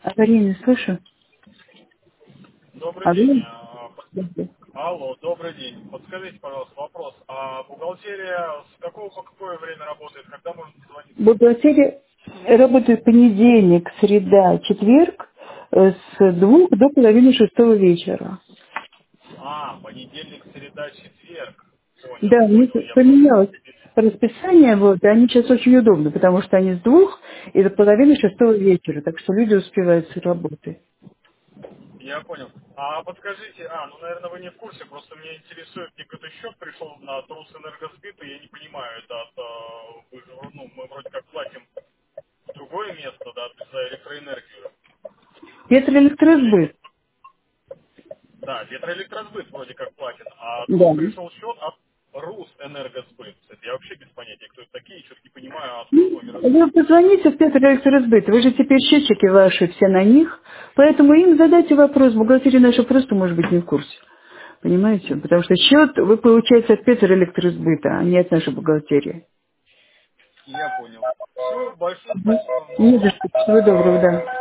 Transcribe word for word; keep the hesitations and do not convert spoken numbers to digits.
Аварийно слышу. Добрый день. Алло. а, под- Да, да. Алло, добрый день. Подскажите, пожалуйста, вопрос. А бухгалтерия с какого по какое время работает? Когда можно дозвониться? Бухгалтерия работает понедельник, среда, четверг э, с двух до половины шестого вечера. А, понедельник, среда, четверг. Понял, Да, у них понял. Я просто... поменялось расписание, вот, и они сейчас очень удобны, потому что они с двух и до половины шестого вечера, так что люди успевают с работы. Я понял. А подскажите, а, ну, наверное, вы не в курсе, просто меня интересует, мне какой-то счет пришел на трус энергосбыт, и я не понимаю, это от, а, вы же, ну, мы вроде как платим в другое место, да, за электроэнергию. Или Ветроэлектросбыт. да, ветроэлектросбыт вроде как платен, а тут Да. пришел счет от Русэнергосбыт. Кстати, я вообще без понятия, кто это такие, что-то не понимаю, откуда номер этого. Вы позвоните в Петр Электросбыт, вы же теперь счетчики ваши все на них, поэтому им задайте вопрос, бухгалтерия наша просто может быть не в курсе. Понимаете? Потому что счет вы получаете от Петр Электросбыта, а не от нашей бухгалтерии. Я понял. Все, большое Мгм. спасибо вам. Не за что. Всего доброго, да.